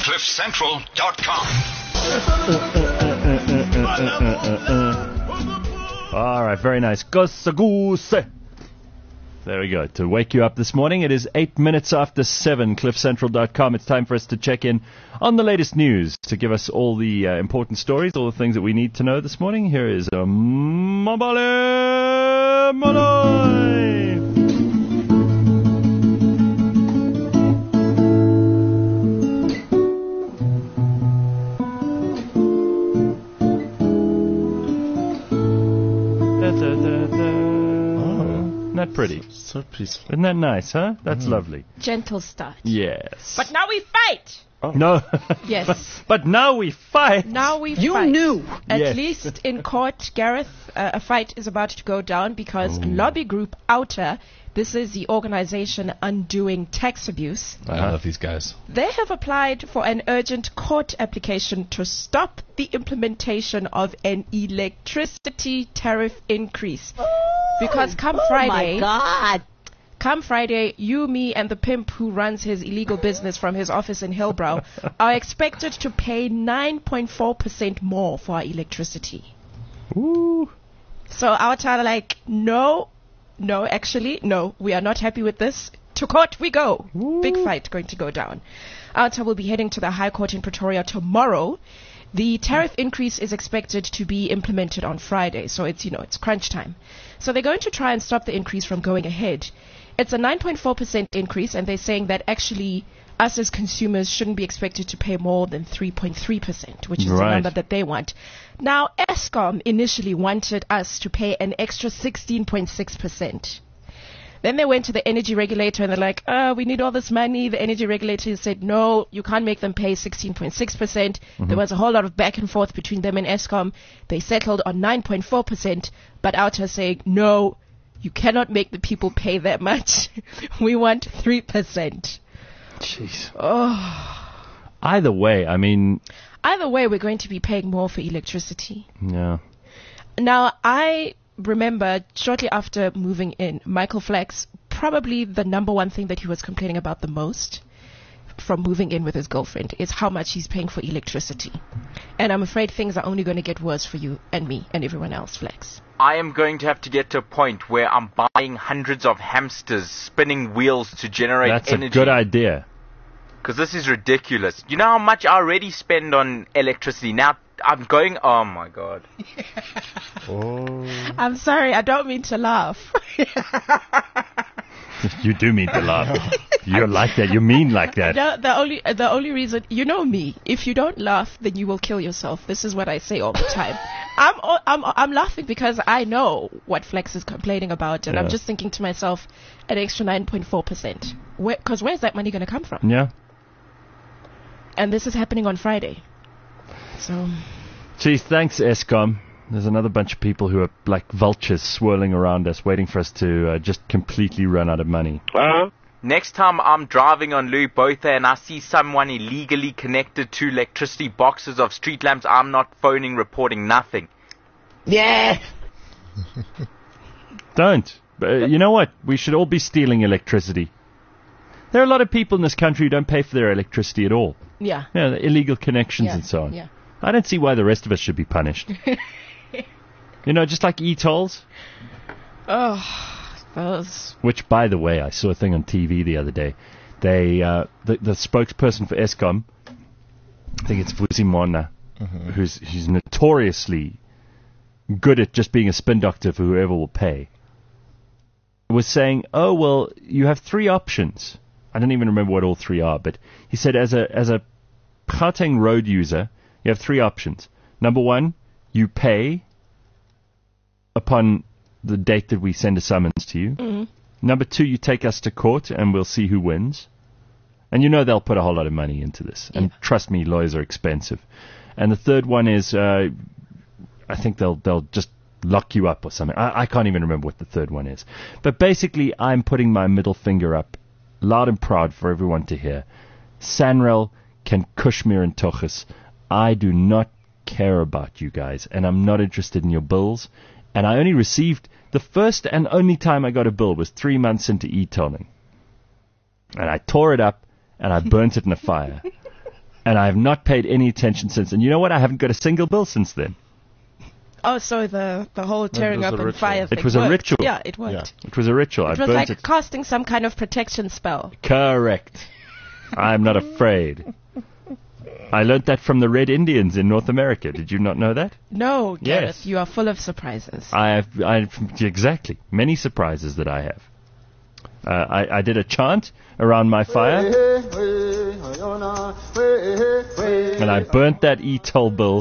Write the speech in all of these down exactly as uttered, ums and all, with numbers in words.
cliff central dot com. All right, very nice. Goose goose. There we go. To wake you up this morning, it is eight minutes after seven, cliff central dot com. It's time for us to check in on the latest news, to give us all the uh, important stories, all the things that we need to know this morning. Here is uh, Mabale Moloi. Isn't that pretty? So, so peaceful. Isn't that nice, huh? That's mm. lovely. Gentle start. Yes. But now we fight! Oh. No. Yes. but, but now we fight. Now we you fight. You knew. At yes. least in court, Gareth, uh, a fight is about to go down because Ooh. lobby group Outer, this is the organization Undoing Tax Abuse. I uh-huh. love these guys. They have applied for an urgent court application to stop the implementation of an electricity tariff increase. Oh, because come oh Friday... my God. Come Friday, you, me, and the pimp who runs his illegal business from his office in Hillbrow are expected to pay nine point four percent more for our electricity. Ooh. So our town are like, no, no, actually, no, we are not happy with this. To court we go. Ooh. Big fight going to go down. Our town will be heading to the High Court in Pretoria tomorrow. The tariff increase is expected to be implemented on Friday, so it's, you know, it's crunch time. So they're going to try and stop the increase from going ahead. It's a nine point four percent increase, and they're saying that actually us as consumers shouldn't be expected to pay more than three point three percent, which is right. the number that they want. Now, Eskom initially wanted us to pay an extra sixteen point six percent. Then they went to the energy regulator and they're like, oh, we need all this money. The energy regulator said, no, you can't make them pay sixteen point six percent. Mm-hmm. There was a whole lot of back and forth between them and Eskom. They settled on nine point four percent, but Outer saying, no, you cannot make the people pay that much. We want three percent. Jeez. Oh. Either way, I mean... Either way, we're going to be paying more for electricity. Yeah. Now, I remember shortly after moving in, Michael Flex, probably the number one thing that he was complaining about the most from moving in with his girlfriend is how much he's paying for electricity. And I'm afraid things are only going to get worse for you and me and everyone else, Flex. I am going to have to get to a point where I'm buying hundreds of hamsters spinning wheels to generate That's energy. That's a good idea. Because this is ridiculous. You know how much I already spend on electricity? Now I'm going... Oh, my God. Oh. I'm sorry. I don't mean to laugh. You do mean to laugh. You're like that. You mean like that. No, the only the only reason, you know me, if you don't laugh, then you will kill yourself. This is what I say all the time. I'm I'm I'm laughing because I know what Flex is complaining about, and yeah. I'm just thinking to myself, an extra nine point four percent. Because where's that money going to come from? Yeah. And this is happening on Friday. So. Geez, thanks, Eskom. There's another bunch of people who are like vultures swirling around us, waiting for us to uh, just completely run out of money. Uh-huh. Next time I'm driving on Louis Botha and I see someone illegally connected to electricity boxes of street lamps, I'm not phoning, reporting nothing. Yeah. Don't. Uh, you know what? We should all be stealing electricity. There are a lot of people in this country who don't pay for their electricity at all. Yeah. Yeah, the illegal connections yeah. and so on. Yeah. I don't see why the rest of us should be punished. You know, just like e-tolls. Oh, those. Which, by the way, I saw a thing on T V the other day. They, uh, the, the spokesperson for Eskom, I think it's Vusi Mona, mm-hmm. who's who's notoriously good at just being a spin doctor for whoever will pay, was saying, oh, well, you have three options. I don't even remember what all three are, but he said as a as a Gauteng road user, you have three options. Number one, you pay upon the date that we send a summons to you. Mm-hmm. Number two, you take us to court and we'll see who wins. And you know they'll put a whole lot of money into this. Yeah. And trust me, lawyers are expensive. And the third one is, uh, I think they'll they'll just lock you up or something. I, I can't even remember what the third one is. But basically, I'm putting my middle finger up, loud and proud for everyone to hear. Sanral can Kushmir and Tochis. I do not care about you guys, and I'm not interested in your bills. And I only received, the first and only time I got a bill was three months into e-tolling. And I tore it up, and I burnt it in a fire. And I have not paid any attention since. And you know what? I haven't got a single bill since then. Oh, so the, the whole tearing was up a and ritual. fire It thing was a worked. ritual. Yeah, it worked. It was a ritual. It I was burnt like it. casting some kind of protection spell. Correct. I'm not afraid. I learnt that from the Red Indians in North America. Did you not know that? No, Gareth, Yes. you are full of surprises. I have, I have, exactly, many surprises that I have. Uh, I, I did a chant around my fire, and I burnt that e-toll bill.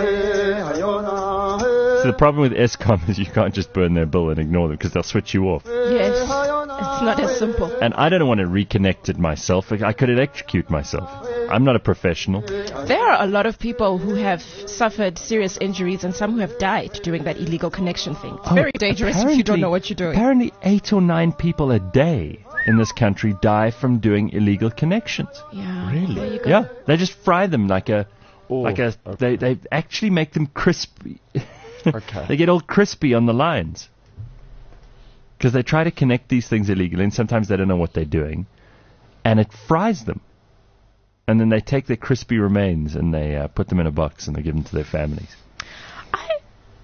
So the problem with Eskom is you can't just burn their bill and ignore them because they'll switch you off. Yes, it's not as simple. And I don't want to reconnect it myself. I could electrocute myself. I'm not a professional. There are a lot of people who have suffered serious injuries and some who have died doing that illegal connection thing. It's Oh, very dangerous if you don't apparently- know what you're doing. Apparently eight or nine people a day in this country die from doing illegal connections. Yeah. Really? There you go. Yeah, they just fry them like a, Oh, like a. okay. They they actually make them crispy. Okay. They get all crispy on the lines because they try to connect these things illegally, and sometimes they don't know what they're doing, and it fries them. And then they take their crispy remains and they uh, put them in a box and they give them to their families. I,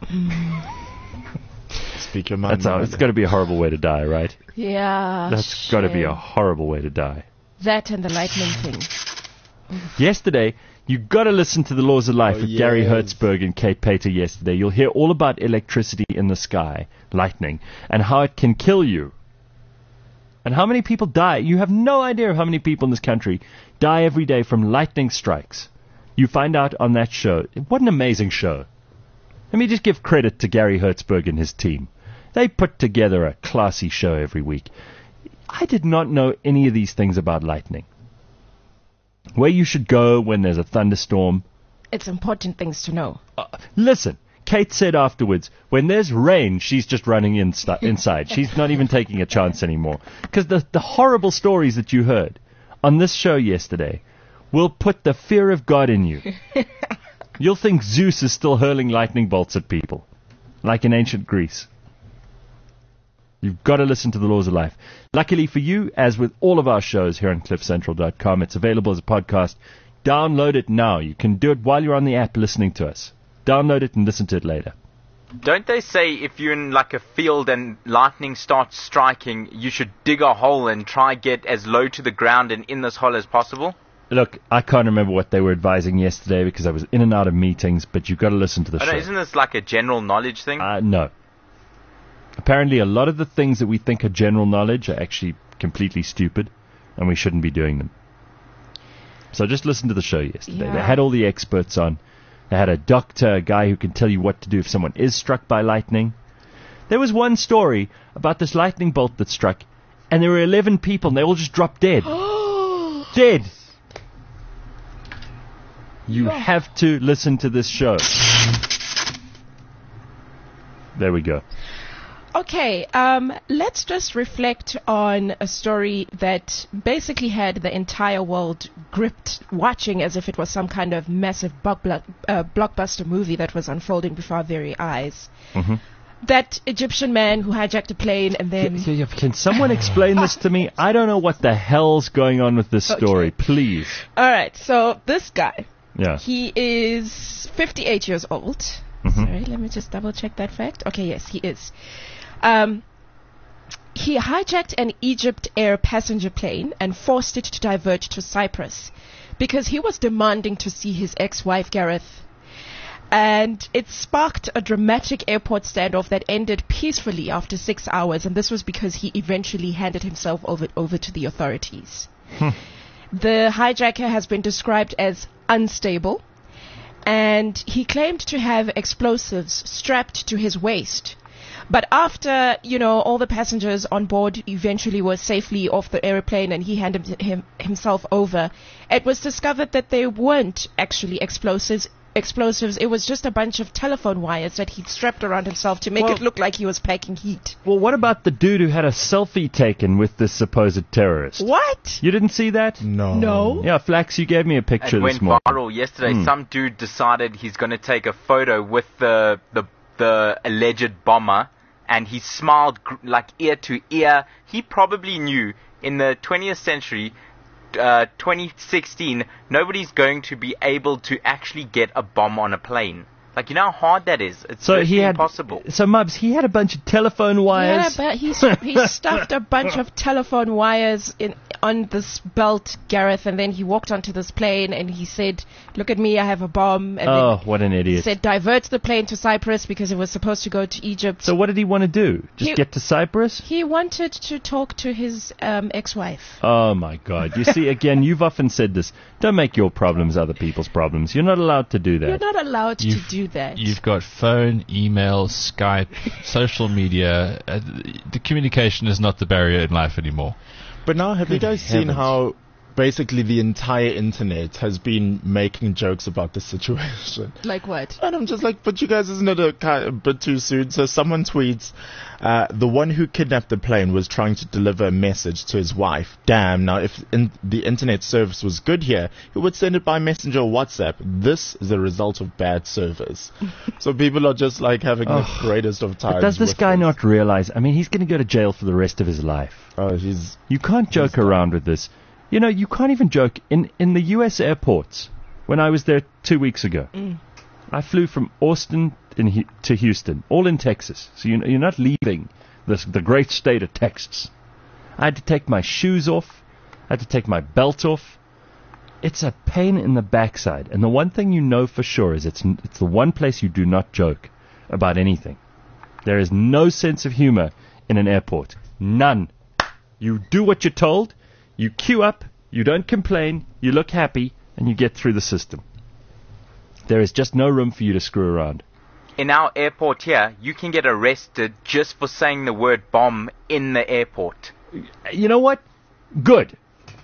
Speak your mind. That's how, it's got to be a horrible way to die, right? yeah. That's got to be a shame. horrible way to die. That and the lightning thing. Yesterday, you got to listen to The Laws of Life Oh, with Gary yes. Hertzberg and Kate Pater yesterday. You'll hear all about electricity in the sky, lightning, and how it can kill you. And how many people die. You have no idea of how many people in this country die every day from lightning strikes. You find out on that show. What an amazing show. Let me just give credit to Gary Hertzberg and his team. They put together a classy show every week. I did not know any of these things about lightning. Where you should go when there's a thunderstorm. It's important things to know. Uh, listen, Kate said afterwards, when there's rain, she's just running insta- inside. She's not even taking a chance anymore. Because the, the horrible stories that you heard on this show yesterday will put the fear of God in you. You'll think Zeus is still hurling lightning bolts at people, like in ancient Greece. You've got to listen to The Laws of Life. Luckily for you, as with all of our shows here on cliff central dot com, it's available as a podcast. Download it now. You can do it while you're on the app listening to us. Download it and listen to it later. Don't they say if you're in like a field and lightning starts striking, you should dig a hole and try get as low to the ground and in this hole as possible? Look, I can't remember what they were advising yesterday because I was in and out of meetings, but you've got to listen to the Oh, show. no, isn't this like a general knowledge thing? Uh, no. Apparently, a lot of the things that we think are general knowledge are actually completely stupid, and we shouldn't be doing them. So just listen to the show yesterday. Yeah. They had all the experts on. They had a doctor, a guy who can tell you what to do if someone is struck by lightning. There was one story about this lightning bolt that struck, and there were eleven people, and they all just dropped dead. Dead! You have to listen to this show. There we go. Okay, um, let's just reflect on a story that basically had the entire world gripped, watching as if it was some kind of massive block- uh, blockbuster movie that was unfolding before our very eyes. Mhm. That Egyptian man who hijacked a plane and then... Yeah, yeah, Can someone explain this to me? I don't know what the hell's going on with this story. Okay. Please. All right, so this guy, Yeah. he is fifty-eight years old. Mhm. Sorry, let me just double check that fact. Okay, yes, he is. Um, he hijacked an Egypt Air passenger plane and forced it to divert to Cyprus because he was demanding to see his ex-wife Gareth. And it sparked a dramatic airport standoff that ended peacefully after six hours. And this was because he eventually handed himself over, over to the authorities. The hijacker has been described as unstable. And he claimed to have explosives strapped to his waist. But after, you know, all the passengers on board eventually were safely off the airplane and he handed him, himself over, it was discovered that they weren't actually explosives. Explosives. It was just a bunch of telephone wires that he'd strapped around himself to make Well- it look like he was packing heat. Well, what about the dude who had a selfie taken with this supposed terrorist? What? You didn't see that? No. No. Yeah, Flax, you gave me a picture It this went morning. viral yesterday. Hmm. Some dude decided he's going to take a photo with the the the alleged bomber, and he smiled gr- like ear to ear. He probably knew in the twentieth century, uh, twenty sixteen, nobody's going to be able to actually get a bomb on a plane. Like, you know how hard that is? It's So he had impossible. So Mubs, he had a bunch of telephone Yeah, wires. but he he stuffed a bunch of telephone wires in on this belt, Gareth, and then he walked onto this plane and he said, "Look at me, I have a bomb." And Oh, then what an he idiot! said, "Divert the plane to Cyprus because it was supposed to go to Egypt." So what did he want to do? Just He- get to Cyprus? He wanted to talk to his um, ex-wife. Oh my God! You see, again, you've often said this. Don't make your problems other people's problems. You're not allowed to do that. You're not allowed to You've- do that. You've got phone, email, Skype, social media. Uh, the communication is not the barrier in life anymore. But now, have you Good guys seen heavens. how basically the entire internet has been making jokes about the situation? Like what? And I'm just like, but you guys, isn't it a, ki- a bit too soon? So someone tweets, uh, the one who kidnapped the plane was trying to deliver a message to his wife. Damn, now if in the internet service was good here, he would send it by Messenger or WhatsApp. This is a result of bad service. So people are just like having the greatest of times. But does this with guy not realize? I mean, he's going to go to jail for the rest of his life. Oh, he's... You can't joke around with this. You know, you can't even joke in in the U S airports. When I was there two weeks ago, I flew from Austin in, Hu- to Houston, all in Texas. So you, you're not leaving this, the great state of Texas. I had to take my shoes off. I had to take my belt off. It's a pain in the backside. And the one thing you know for sure is it's n- it's the one place you do not joke about anything. There is no sense of humor in an airport. None. You do what you're told. You queue up. You don't complain. You look happy. And you get through the system. There is just no room for you to screw around. In our airport here, you can get arrested just for saying the word bomb in the airport. You know what? Good.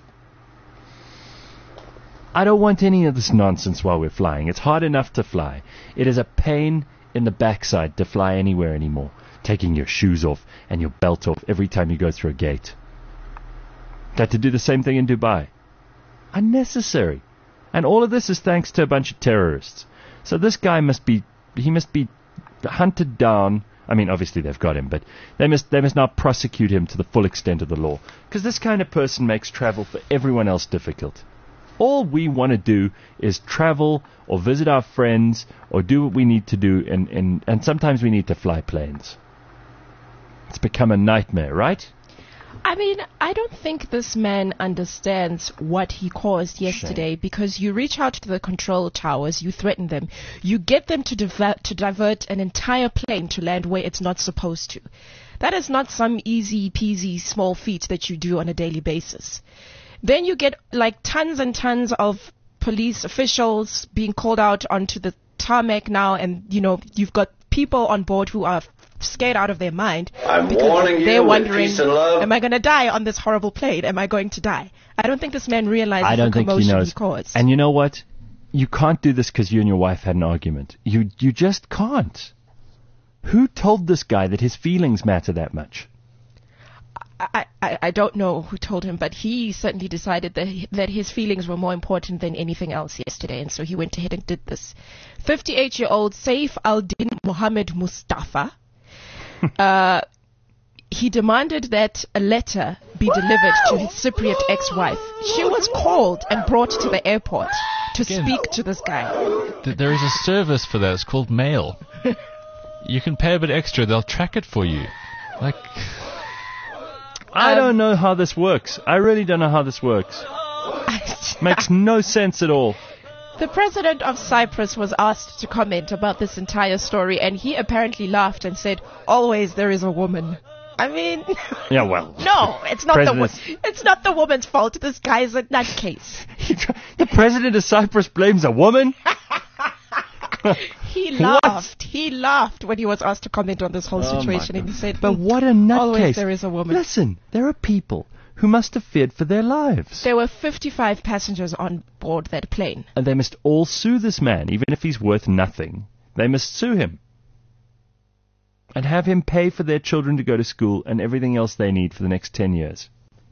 I don't want any of this nonsense while we're flying. It's hard enough to fly. It is a pain in the backside to fly anywhere anymore. Taking your shoes off and your belt off every time you go through a gate. Had to do the same thing in Dubai. Unnecessary. And all of this is thanks to a bunch of terrorists. So this guy must be, he must be hunted down. I mean, obviously they've got him, but they must, they must now prosecute him to the full extent of the law. Because this kind of person makes travel for everyone else difficult. All we want to do is travel or visit our friends or do what we need to do, and, and, and sometimes we need to fly planes. It's become a nightmare, right? I mean, I don't think this man understands what he caused yesterday, because you reach out to the control towers, you threaten them, you get them to, diver- to divert an entire plane to land where it's not supposed to. That is not some easy peasy small feat that you do on a daily basis. Then you get like tons and tons of police officials being called out onto the tarmac now, and you know, you've got people on board who are scared out of their mind. I'm because warning you they're with wondering, peace and love. am I going to die on this horrible plane? Am I going to die? I don't think this man realizes I don't the think he commotion knows. he caused. And you know what? You can't do this because you and your wife had an argument. You you just can't. Who told this guy that his feelings matter that much? I, I, I don't know who told him, but he certainly decided that he, that his feelings were more important than anything else yesterday, and so he went ahead and did this. fifty-eight-year-old Saif al-Din Mohammed Mustafa, uh, he demanded that a letter be delivered to his Cypriot ex-wife. She was called and brought to the airport to Again. speak to this guy. Th- There is a service for that. It's called mail. You can pay a bit extra. They'll track it for you. Like, I Um, don't know how this works. I really don't know how this works. Makes no sense at all. The president of Cyprus was asked to comment about this entire story, and he apparently laughed and said, "Always there is a woman." I mean, Yeah, well. no, it's not the wo- President- it's not the woman's fault. This guy's a nutcase. The president of Cyprus blames a woman? He What? laughed. He laughed when he was asked to comment on this whole Oh, my situation, and God. he said, But "Mm, what a always nutcase. there is a woman." Listen, there are people who must have feared for their lives. There were fifty-five passengers on board that plane. And they must all sue this man, even if he's worth nothing. They must sue him. And have him pay for their children to go to school and everything else they need for the next ten years.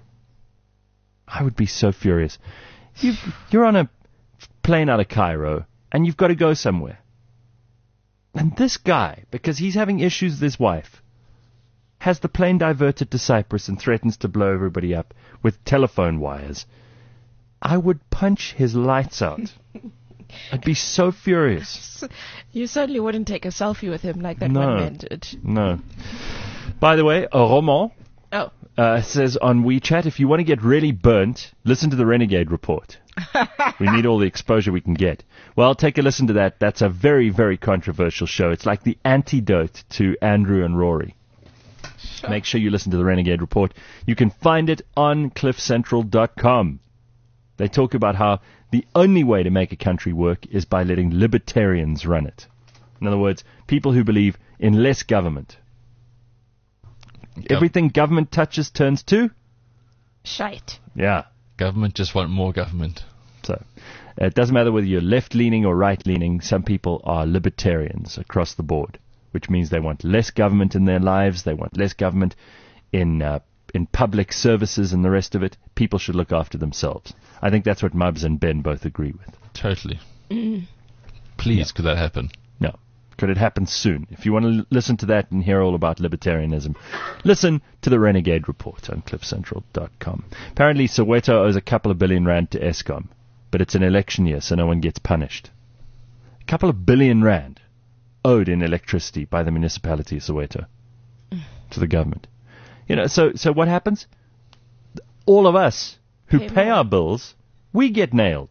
I would be so furious. You've, you're on a plane out of Cairo, and you've got to go somewhere. And this guy, because he's having issues with his wife, has the plane diverted to Cyprus and threatens to blow everybody up with telephone wires. I would punch his lights out. I'd be so furious. You certainly wouldn't take a selfie with him like that No. one man did. No. By the way, a Roman Oh. uh, says on WeChat, if you want to get really burnt, listen to the Renegade Report. We need all the exposure we can get. Well, take a listen to that. That's a very, very controversial show. It's like the antidote to Andrew and Rory. Sure. Make sure you listen to the Renegade Report. You can find it on cliff central dot com. They talk about how the only way to make a country work is by letting libertarians run it. In other words, people who believe in less government. Gov- Everything government touches turns to? Shite. Yeah. Government just want more government. So uh, it doesn't matter whether you're left-leaning or right-leaning. Some people are libertarians across the board, which means they want less government in their lives. They want less government in uh, in public services and the rest of it. People should look after themselves. I think that's what Mubs and Ben both agree with. Totally. Mm. Please, could that happen? No. Could it happen soon? If you want to l- listen to that and hear all about libertarianism, listen to the Renegade Report on cliff central dot com. Apparently, Soweto owes a couple of billion rand to Eskom, but it's an election year, so no one gets punished. A couple of billion rand owed in electricity by the municipality of Soweto to the government. You know, so so what happens? All of us who Pay pay more. our bills, we get nailed.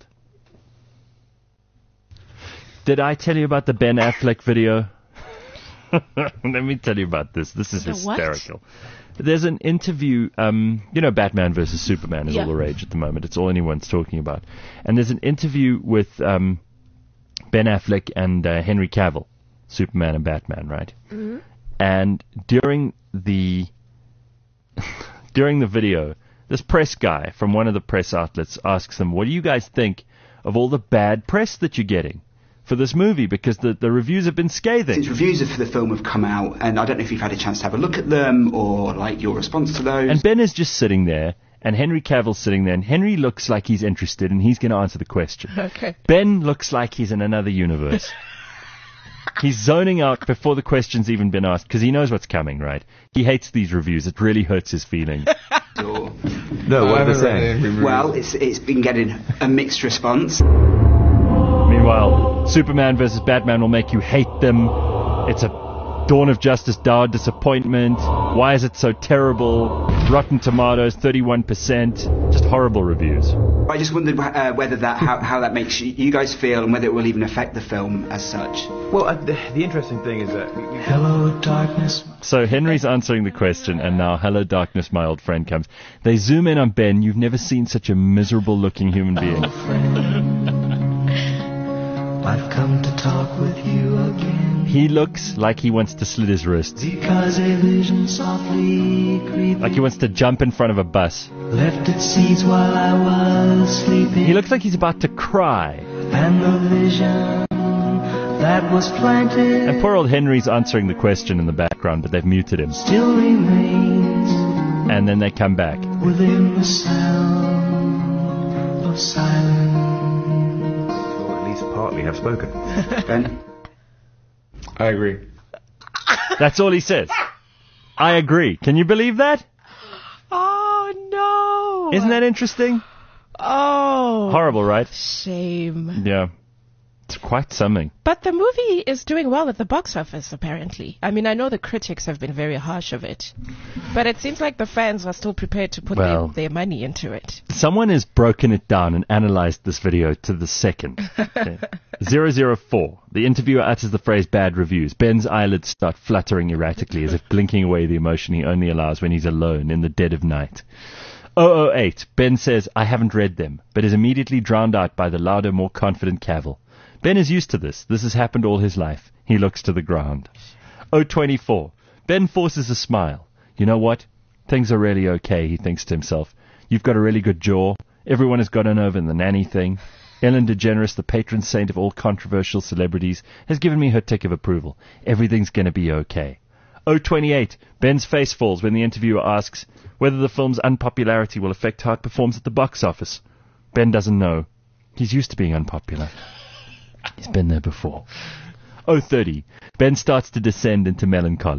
Did I tell you about the Ben Affleck video? Let me tell you about this. This is The what? hysterical. There's an interview, um, you know, Batman versus Superman is Yeah. all the rage at the moment. It's all anyone's talking about. And there's an interview with um, Ben Affleck and uh, Henry Cavill, Superman and Batman, right? Mm-hmm. And during the during the video, this press guy from one of the press outlets asks them, what do you guys think of all the bad press that you're getting for this movie? Because the, the reviews have been scathing. Since reviews for the film have come out, and I don't know if you've had a chance to have a look at them or like your response to those. And Ben is just sitting there, and Henry Cavill's sitting there, and Henry looks like he's interested, and he's going to answer the question. Okay. Ben looks like he's in another universe. He's zoning out before the question's even been asked, because he knows what's coming, right? He hates these reviews. It really hurts his feelings. Or- No, what are they saying? well, it's it's been getting a mixed response. Meanwhile, Superman versus Batman will make you hate them. It's a Dawn of Justice dour disappointment. Why is it so terrible? Rotten Tomatoes, thirty-one percent. Just horrible reviews. I just wondered uh, whether that how, how that makes you, you guys feel, and whether it will even affect the film as such. Well, uh, the, the interesting thing is that... Hello, darkness. So Henry's answering the question, and now, hello darkness, my old friend comes. They zoom in on Ben. You've never seen such a miserable looking human being. I've come to talk with you again. He looks like he wants to slit his wrists. Because a vision softly creeping Like he wants to jump in front of a bus. left its seeds while I was sleeping. He looks like he's about to cry. And the vision that was planted And poor old Henry's answering the question in the background, but they've muted him. still remains And then they come back. within the sound of silence. Or at least partly have spoken. Ben? I agree. That's all he says. I agree. Can you believe that? Oh, no. Isn't that interesting? Oh. Horrible, right? Shame. Yeah. It's quite something. But the movie is doing well at the box office, apparently. I mean, I know the critics have been very harsh of it. But it seems like the fans are still prepared to put Well. their, their money into it. Someone has broken it down and analyzed this video to the second. Okay. zero zero four. The interviewer utters the phrase bad reviews. Ben's eyelids start fluttering erratically as if blinking away the emotion he only allows when he's alone in the dead of night. oh oh eight. Ben says, I haven't read them, but is immediately drowned out by the louder, more confident Cavill. Ben is used to this. This has happened all his life. He looks to the ground. oh twenty-four. Ben forces a smile. You know what? Things are really okay, he thinks to himself. You've got a really good jaw. Everyone has gotten over the nanny thing. Ellen DeGeneres, the patron saint of all controversial celebrities, has given me her tick of approval. Everything's going to be okay. oh twenty-eight. Ben's face falls when the interviewer asks whether the film's unpopularity will affect how it performs at the box office. Ben doesn't know. He's used to being unpopular. He's been there before. oh thirty. Ben starts to descend into melancholy.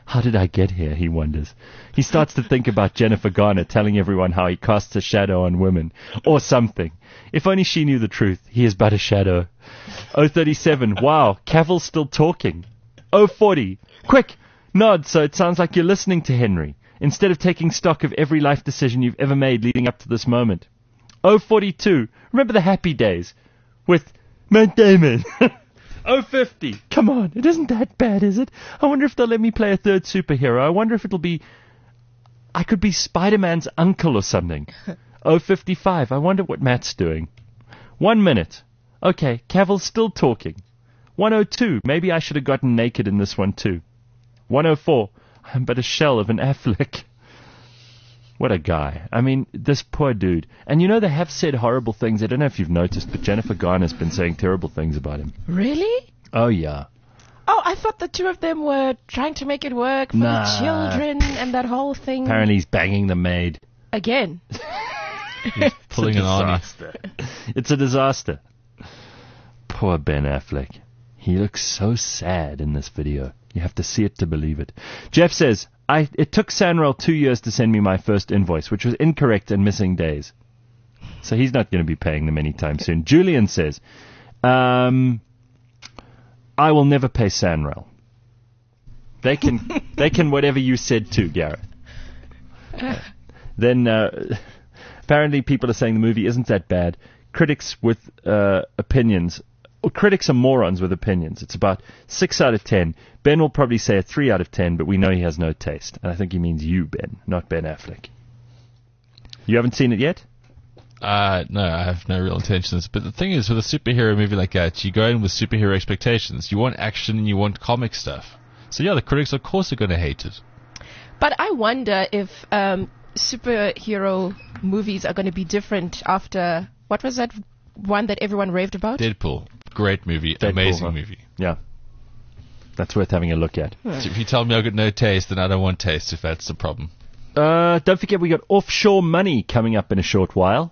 How did I get here, he wonders. He starts to think about Jennifer Garner telling everyone how he casts a shadow on women, or something. If only she knew the truth. He is but a shadow. oh thirty-seven, wow, Cavill's still talking. oh forty, quick, nod so it sounds like you're listening to Henry, instead of taking stock of every life decision you've ever made leading up to this moment. oh forty-two, remember the happy days with Matt Damon. oh fifty, come on, it isn't that bad, is it? I wonder if they'll let me play a third superhero. I wonder if it'll be... I could be Spider-Man's uncle or something. oh fifty-five, I wonder what Matt's doing. One minute. Okay, Cavill's still talking. one oh two, maybe I should have gotten naked in this one too. one oh four, I'm but a shell of an Affleck. What a guy. I mean, this poor dude. And you know, they have said horrible things. I don't know if you've noticed, but Jennifer Garner's been saying terrible things about him. Really? Oh, yeah. Oh, I thought the two of them were trying to make it work for Nah. the children and that whole thing. Apparently he's banging the maid. Again. Pulling an Arnie. It's a disaster. Poor Ben Affleck. He looks so sad in this video. You have to see it to believe it. Jeff says, I, it took Sanrel two years to send me my first invoice, which was incorrect and missing days. So he's not going to be paying them anytime soon. Julian says, um, I will never pay Sanrel. They can, they can whatever you said too, Gareth. Uh, then, uh, apparently people are saying the movie isn't that bad. Critics with uh, opinions... Well, critics are morons with opinions. It's about six out of ten. Ben will probably say a three out of ten, but we know he has no taste. And I think he means you, Ben, not Ben Affleck. You haven't seen it yet? Uh, no, I have no real intentions. But the thing is, with a superhero movie like that, you go in with superhero expectations. You want action and you want comic stuff. So yeah, the critics, of course, are going to hate it. But I wonder if um, superhero movies are going to be different after... What was that one that everyone raved about? Deadpool. Great movie. Deadpool, amazing huh? movie. Yeah. That's worth having a look at. So if you tell me I've got no taste, then I don't want taste, if that's the problem. Uh, don't forget we got Offshore Money coming up in a short while.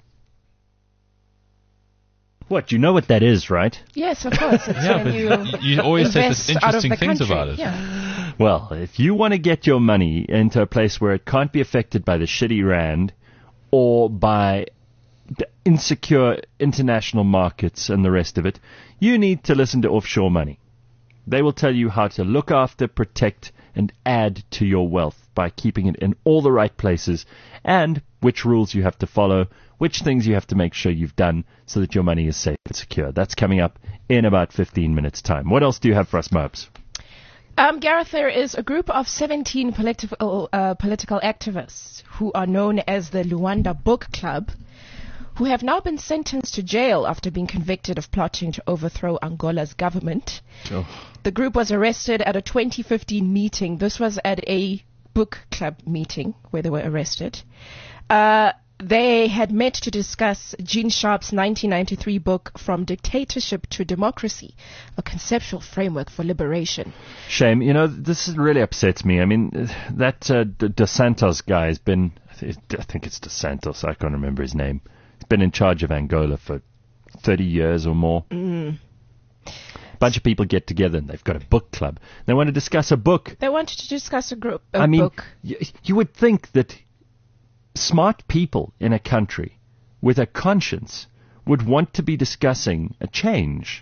What, you know what that is, right? Yes, of course. It's Yeah, when but you you always say invest this out of interesting the things country. about it. Yeah. Well, if you want to get your money into a place where it can't be affected by the shitty rand or by the insecure international markets and the rest of it, you need to listen to Offshore Money. They will tell you how to look after, protect, and add to your wealth by keeping it in all the right places, and which rules you have to follow, which things you have to make sure you've done so that your money is safe and secure. That's coming up in about fifteen minutes' time. What else do you have for us, Mopes? Um, Gareth, there is a group of seventeen political uh, political activists who are known as the Luanda Book Club, who have now been sentenced to jail after being convicted of plotting to overthrow Angola's government. Oh. The group was arrested at a twenty fifteen meeting. This was at a book club meeting where they were arrested. Uh, they had met to discuss Gene Sharp's nineteen ninety-three book, From Dictatorship to Democracy, a conceptual framework for liberation. Shame. You know, this really upsets me. I mean, that uh, D- Dos Santos guy has been, I think it's Dos Santos, I can't remember his name. He's been in charge of Angola for thirty years or more. Mm. A bunch of people get together and they've got a book club. They want to discuss a book. They wanted to discuss a group, a I mean, book. y- you would think that smart people in a country with a conscience would want to be discussing a change.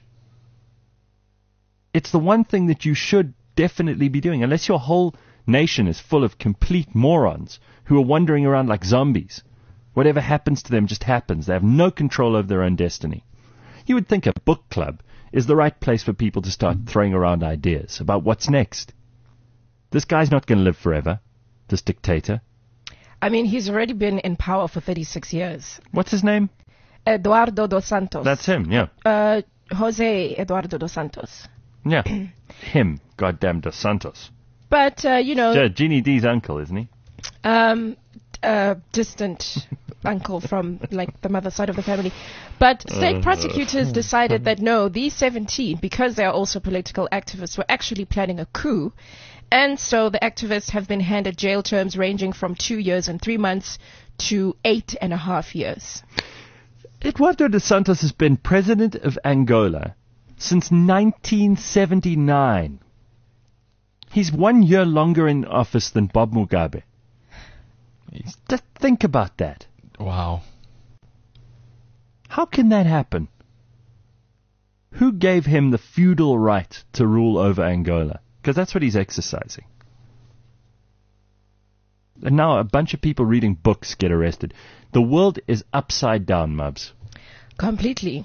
It's the one thing that you should definitely be doing, unless your whole nation is full of complete morons who are wandering around like zombies. Whatever happens to them just happens. They have no control over their own destiny. You would think a book club is the right place for people to start throwing around ideas about what's next. This guy's not going to live forever, this dictator. I mean, he's already been in power for thirty-six years. What's his name? Eduardo dos Santos. That's him, yeah. Uh, Jose Eduardo dos Santos. Yeah. Him, goddamn Dos Santos. But, uh, you know... Yeah, Jeannie D's uncle, isn't he? Um, uh, distant uncle from, like, the mother side of the family. But state Uh, prosecutors decided that, no, these seventeen, because they are also political activists, were actually planning a coup. And so the activists have been handed jail terms ranging from two years and three months to eight and a half years. Eduardo dos Santos has been president of Angola since nineteen seventy-nine. He's one year longer in office than Bob Mugabe. Just think about that. Wow. How can that happen? Who gave him the feudal right to rule over Angola? Because that's what he's exercising. And now a bunch of people reading books get arrested. The world is upside down, Mubs. Completely.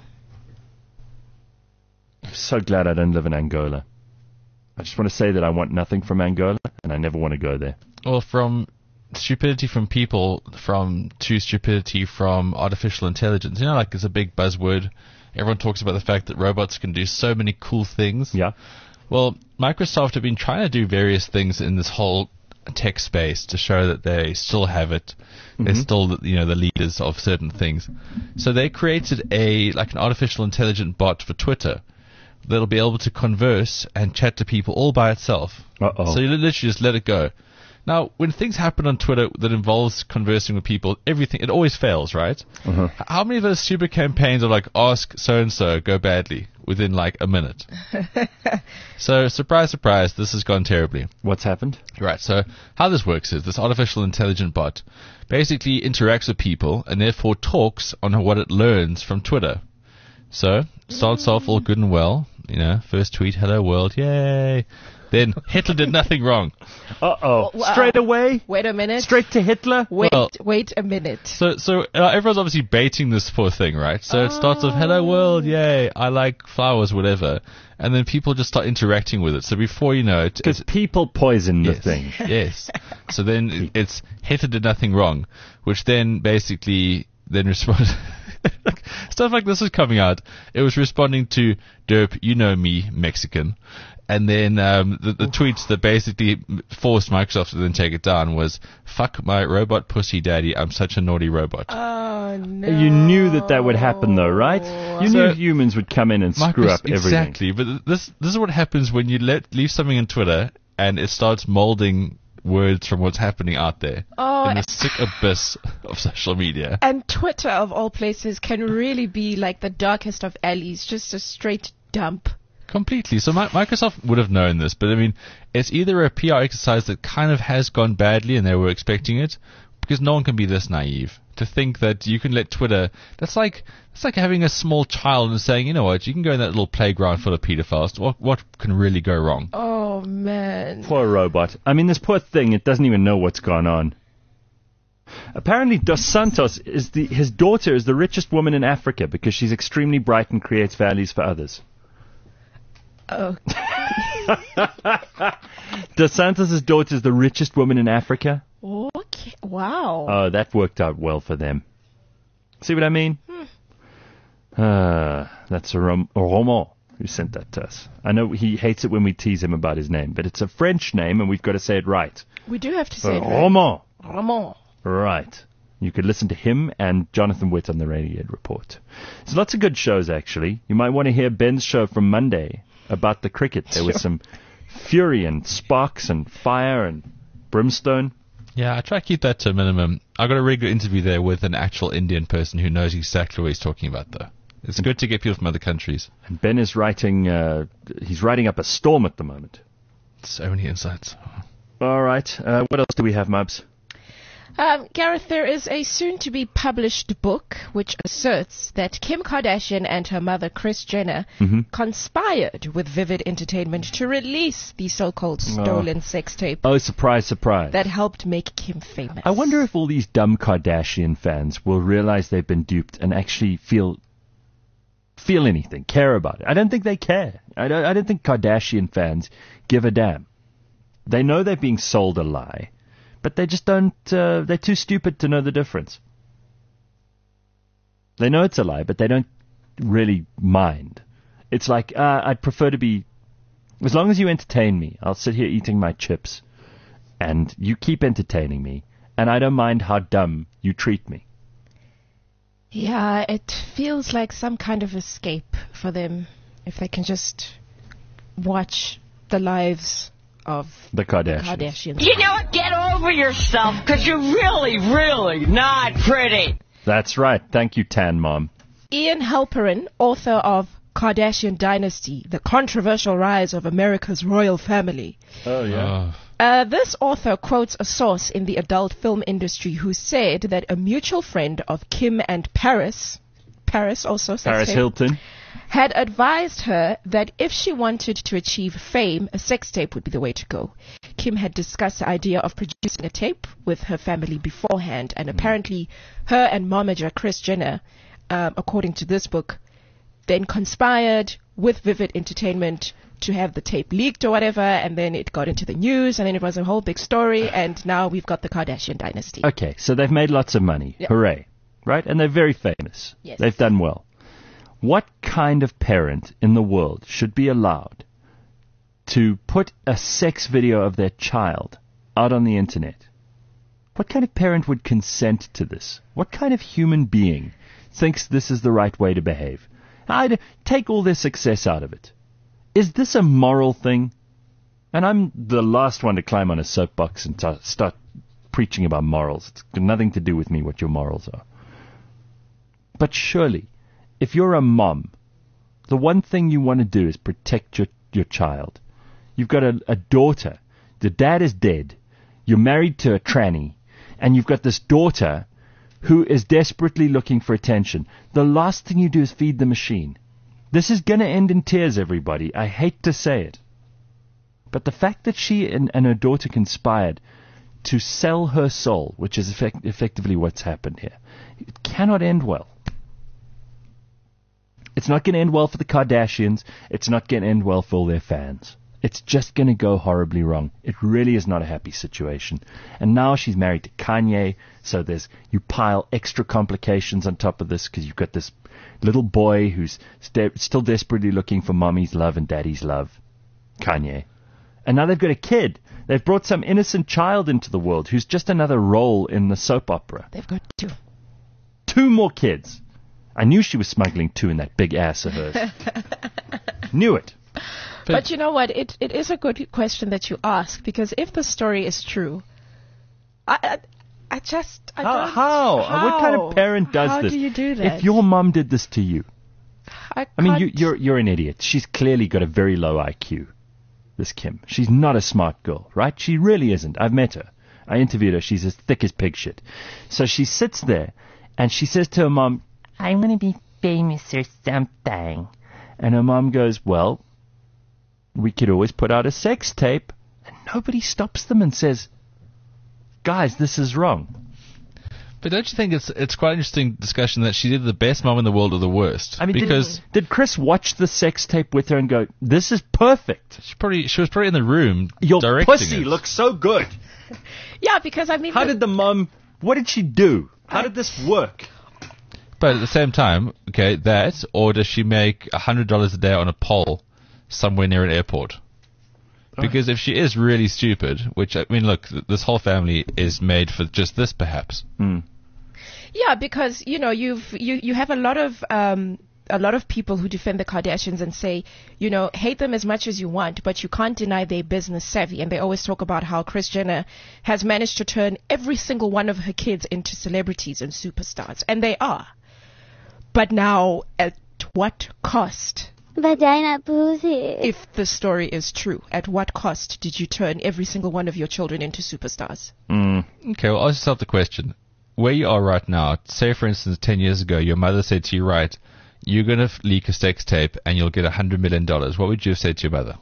I'm so glad I don't live in Angola. I just want to say that I want nothing from Angola, and I never want to go there. Well, from stupidity from people from to stupidity from artificial intelligence. You know, like it's a big buzzword. Everyone talks about the fact that robots can do so many cool things. Yeah. Well, Microsoft have been trying to do various things in this whole tech space to show that they still have it. Mm-hmm. They're still, the, you know, the leaders of certain things. So they created a like an artificial intelligent bot for Twitter that'll be able to converse and chat to people all by itself. Uh-oh. So you literally just let it go. Now, when things happen on Twitter that involves conversing with people, everything, it always fails, right? Uh-huh. How many of those super campaigns are like, ask so-and-so, go badly, within like a minute? So, surprise, surprise, this has gone terribly. What's happened? Right, so how this works is this artificial intelligent bot basically interacts with people and therefore talks on what it learns from Twitter. So, starts off all good and well, you know, first tweet, hello world, yay. Then Hitler did nothing wrong. Uh-oh. Well, Straight uh, away? Wait a minute. Straight to Hitler? Wait, Well, wait a minute. So, so uh, everyone's obviously baiting this poor thing, right? So it starts with, hello world, yay, I like flowers, whatever. And then people just start interacting with it. So before you know it... Because people poison the yes, thing. Yes. So then it's Hitler did nothing wrong, which then basically then responds... Stuff like this is coming out. It was responding to Derp, you know me, Mexican. And then um, the, the tweets that basically forced Microsoft to then take it down was, fuck my robot pussy daddy, I'm such a naughty robot. Oh, no. You knew that that would happen, though, right? You So- knew humans would come in and screw Microsoft- up everything. Exactly, but this this is what happens when you let leave something on Twitter and it starts molding words from what's happening out there Oh, in the sick abyss of social media. And Twitter, of all places, can really be like the darkest of alleys, just a straight dump. Completely. So Mi- Microsoft would have known this, but I mean, it's either a P R exercise that kind of has gone badly and they were expecting it, because no one can be this naive to think that you can let Twitter. That's like that's like having a small child and saying, you know what, you can go in that little playground full of pedophiles. What what can really go wrong? Oh, man. Poor robot. I mean, this poor thing, it doesn't even know what's gone on. Apparently, Dos Santos, is the his daughter is the richest woman in Africa because she's extremely bright and creates values for others. Oh. Dos Santos' daughter is the richest woman in Africa. Okay. Wow. Oh, that worked out well for them. See what I mean? Hmm. Uh, that's a, rom- a Roman who sent that to us. I know he hates it when we tease him about his name, but it's a French name and we've got to say it right. We do have to say Uh, it right. Roman. Roman. Right. You could listen to him and Jonathan Witt on the Radiator Report. There's lots of good shows, actually. You might want to hear Ben's show from Monday about the cricket. There was some fury and sparks and fire and brimstone. Yeah, I try to keep that to a minimum. I got a regular interview there with an actual Indian person who knows exactly what he's talking about, though. It's good to get people from other countries. And Ben is writing, uh, he's writing up a storm at the moment. So many insights. All right. Uh, what else do we have, Mubs? Um, Gareth, there is a soon-to-be published book which asserts that Kim Kardashian and her mother, Kris Jenner, Mm-hmm. conspired with Vivid Entertainment to release the so-called stolen sex tape Oh, surprise, surprise. that helped make Kim famous. I wonder if all these dumb Kardashian fans will realize they've been duped and actually feel feel anything, care about it. I don't think they care. I don't, I don't think Kardashian fans give a damn. They know they're being sold a lie, but they just don't, uh, they're too stupid to know the difference. They know it's a lie, but they don't really mind. It's like, uh, I'd prefer to be, as long as you entertain me, I'll sit here eating my chips, and you keep entertaining me, and I don't mind how dumb you treat me. Yeah, it feels like some kind of escape for them if they can just watch the lives of The Kardashians. Kardashians. You know what? Get over yourself, because you're really, really not pretty. That's right. Thank you, Tan Mom. Ian Halperin, author of Kardashian Dynasty, the controversial rise of America's royal family. Oh, yeah. Uh, this author quotes a source in the adult film industry who said that a mutual friend of Kim and Paris, Paris also, Paris Hilton, had advised her that if she wanted to achieve fame, a sex tape would be the way to go. Kim had discussed the idea of producing a tape with her family beforehand, and mm. apparently her and momager Kris Jenner, um, according to this book, then conspired with Vivid Entertainment to have the tape leaked or whatever, and then it got into the news, and then it was a whole big story, and now we've got the Kardashian Dynasty. Okay, so they've made lots of money. Yep. Hooray. Right? And they're very famous. Yes. They've done well. What kind of parent in the world should be allowed to put a sex video of their child out on the internet? What kind of parent would consent to this? What kind of human being thinks this is the right way to behave? I'd take all their success out of it. Is this a moral thing? And I'm the last one to climb on a soapbox and t- start preaching about morals. It's got nothing to do with me what your morals are. But surely, if you're a mom, the one thing you want to do is protect your, your child. You've got a, a daughter. The dad is dead. You're married to a tranny. And you've got this daughter who is desperately looking for attention. The last thing you do is feed the machine. This is going to end in tears, everybody. I hate to say it. But the fact that she and, and her daughter conspired to sell her soul, which is effect- effectively what's happened here, it cannot end well. It's not going to end well for the Kardashians. It's not going to end well for all their fans. It's just going to go horribly wrong. It really is not a happy situation. And now she's married to Kanye, so there's you pile extra complications on top of this because you've got this little boy who's st- still desperately looking for mommy's love and daddy's love, Kanye. And now they've got a kid. They've brought some innocent child into the world who's just another role in the soap opera. They've got two. Two more kids. I knew she was smuggling two in that big ass of hers. Knew it. But, but you know what? It it is a good question that you ask, because if the story is true, I I, I just I how, don't, how how what kind of parent does how this? How do you do that? If your mom did this to you, I, I mean, you, you're you're an idiot. She's clearly got a very low I Q. This Kim, she's not a smart girl, right? She really isn't. I've met her. I interviewed her. She's as thick as pig shit. So she sits there and she says to her mom, "I'm going to be famous or something." And her mom goes, "Well, we could always put out a sex tape." And nobody stops them and says, "Guys, this is wrong." But don't you think it's it's quite an interesting discussion that she did the best mom in the world or the worst? I mean, because did, did Kris watch the sex tape with her and go, "This is perfect"? She probably she was probably in the room Your directing pussy it. looks so good. Yeah, because I mean, how the, did the mom? What did she do? How I, did this work? But at the same time, okay, that, or does she make a hundred dollars a day on a pole somewhere near an airport? Because if she is really stupid, which, I mean, look, th- this whole family is made for just this, perhaps. Mm. Yeah, because, you know, you've, you, you have a lot of, um, a lot of people who defend the Kardashians and say, you know, hate them as much as you want, but you can't deny their business savvy. And they always talk about how Kris Jenner has managed to turn every single one of her kids into celebrities and superstars. And they are. But now, at what cost? Vagina pussy. If the story is true, at what cost did you turn every single one of your children into superstars? Mm. Okay, well, ask yourself the question. Where you are right now, say, for instance, ten years ago, your mother said to you, right, you're going to f- leak a sex tape and you'll get one hundred million dollars. What would you have said to your mother?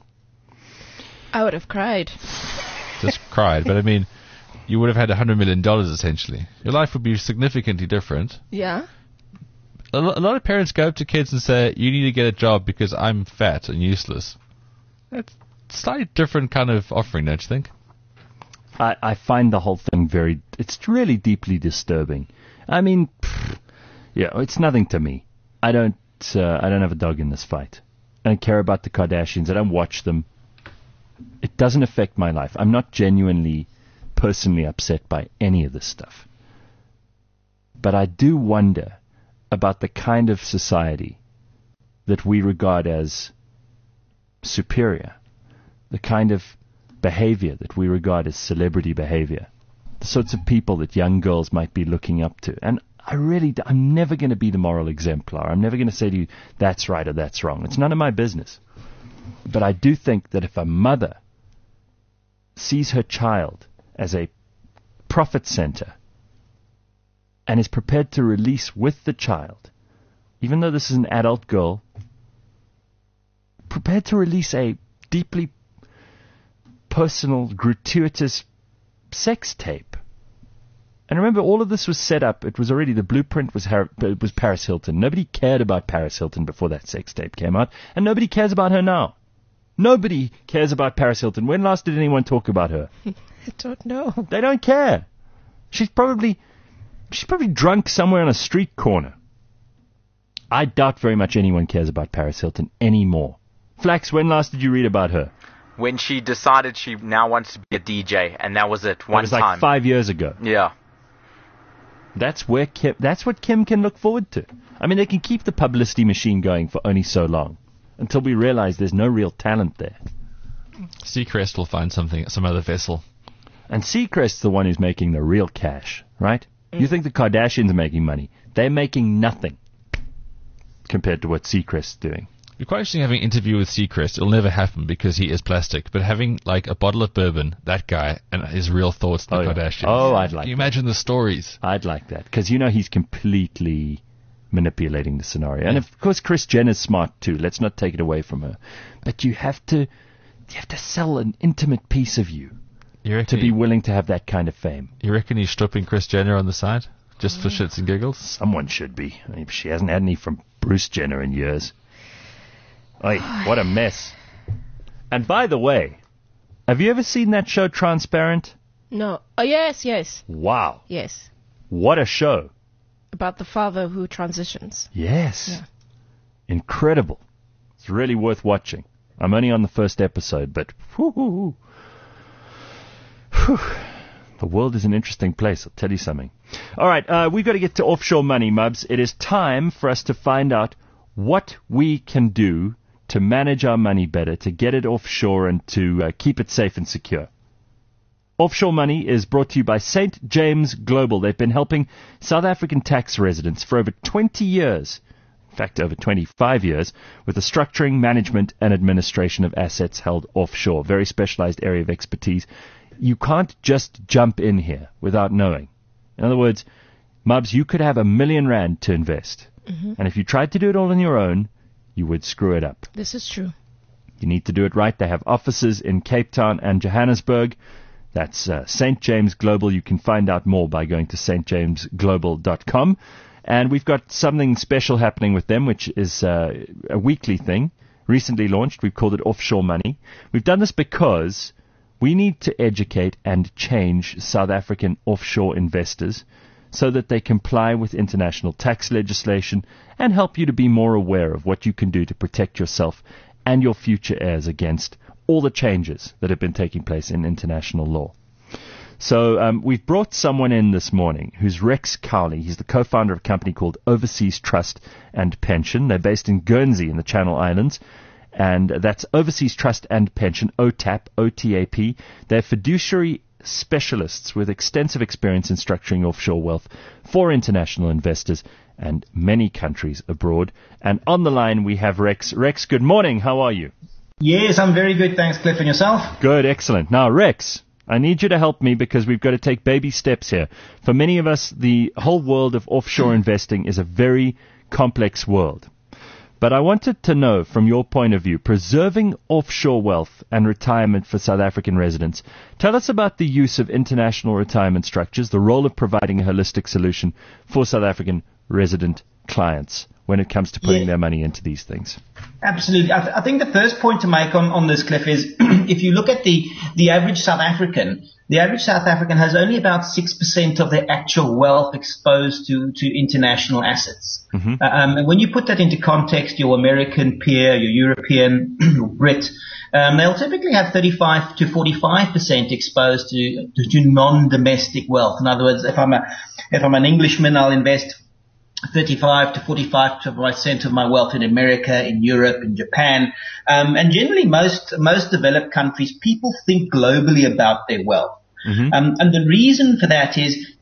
I would have cried. Just cried. But, I mean, you would have had one hundred million dollars, essentially. Your life would be significantly different. Yeah. A lot of parents go up to kids and say, you need to get a job because I'm fat and useless. That's a slightly different kind of offering, don't you think? I, I find the whole thing very, it's really deeply disturbing. I mean, pff, yeah, it's nothing to me. I don't, uh, I don't have a dog in this fight. I don't care about the Kardashians. I don't watch them. It doesn't affect my life. I'm not genuinely, personally upset by any of this stuff. But I do wonder about the kind of society that we regard as superior, the kind of behavior that we regard as celebrity behavior, the sorts of people that young girls might be looking up to. And I really, d- I'm never going to be the moral exemplar. I'm never going to say to you, that's right or that's wrong. It's none of my business. But I do think that if a mother sees her child as a profit center and is prepared to release with the child, even though this is an adult girl, prepared to release a deeply personal, gratuitous sex tape. And remember, all of this was set up. It was already, the blueprint was Har- it was Paris Hilton. Nobody cared about Paris Hilton before that sex tape came out, and nobody cares about her now. Nobody cares about Paris Hilton. When last did anyone talk about her? I don't know. They don't care. She's probably, she's probably drunk somewhere on a street corner. I doubt very much anyone cares about Paris Hilton anymore. Flax, when last did you read about her? When she decided she now wants to be a D J, and that was it, one It was time. like five years ago. Yeah. That's where Kim, that's what Kim can look forward to. I mean, they can keep the publicity machine going for only so long, until we realize there's no real talent there. Seacrest will find something, some other vessel. And Seacrest's the one who's making the real cash, right? Mm. You think the Kardashians are making money. They're making nothing compared to what Seacrest's doing. It'd be quite interesting having an interview with Seacrest. It'll never happen because he is plastic. But having like a bottle of bourbon, that guy, and his real thoughts, the oh, Kardashians. Yeah. Oh, I'd like Can you that. imagine the stories? I'd like that. Because you know he's completely manipulating the scenario. And of course Kris Jenner's smart too. Let's not take it away from her. But you have to, you have to sell an intimate piece of you, you to be he, willing to have that kind of fame. You reckon he's stripping Kris Jenner on the side? Just mm. for shits and giggles? Someone should be. I mean, she hasn't had any from Bruce Jenner in years. Oy, what a mess. And by the way, have you ever seen that show Transparent? No. Oh, yes, yes. Wow. Yes. What a show. About the father who transitions. Yes. Yeah. Incredible. It's really worth watching. I'm only on the first episode, but whoo, whew, the world is an interesting place, I'll tell you something. All right, uh, we've got to get to offshore money, Mubs. It is time for us to find out what we can do to manage our money better, to get it offshore and to uh, keep it safe and secure. Offshore Money is brought to you by Saint James Global. They've been helping South African tax residents for over twenty years, in fact over twenty-five years, with the structuring, management and administration of assets held offshore. Very specialized area of expertise. You can't just jump in here without knowing. In other words, Mubs, you could have a million rand to invest. Mm-hmm. And if you tried to do it all on your own, you would screw it up. This is true. You need to do it right. They have offices in Cape Town and Johannesburg. That's uh, Saint James Global. You can find out more by going to s t james global dot com. And we've got something special happening with them, which is uh, a weekly thing, recently launched. We've called it Offshore Money. We've done this because we need to educate and change South African offshore investors so that they comply with international tax legislation and help you to be more aware of what you can do to protect yourself and your future heirs against all the changes that have been taking place in international law. So um, we've brought someone in this morning who's Rex Cowley. He's the co-founder of a company called Overseas Trust and Pension. They're based in Guernsey in the Channel Islands. And that's Overseas Trust and Pension, O T A P, O T A P. They're fiduciary specialists with extensive experience in structuring offshore wealth for international investors and many countries abroad. And on the line we have Rex. Rex, good morning. How are you? Yes, I'm very good. Thanks, Cliff. And yourself? Good, excellent. Now, Rex, I need you to help me because we've got to take baby steps here. For many of us, the whole world of offshore investing is a very complex world. But I wanted to know, from your point of view, preserving offshore wealth and retirement for South African residents. Tell us about the use of international retirement structures, the role of providing a holistic solution for South African resident clients when it comes to putting yeah. their money into these things. Absolutely. I, th- I think the first point to make on, on this, Cliff, is if you look at the, the average South African, the average South African has only about six percent of their actual wealth exposed to, to international assets. Mm-hmm. Uh, um, and when you put that into context, your American peer, your European, your Brit, um, they'll typically have thirty-five to forty-five percent exposed to, to, to non-domestic wealth. In other words, if I'm a, if I'm an Englishman, I'll invest thirty-five to forty-five percent of my wealth in America, in Europe, in Japan. Um, and generally most, most developed countries, people think globally about their wealth. Mm-hmm. Um, and the reason for that is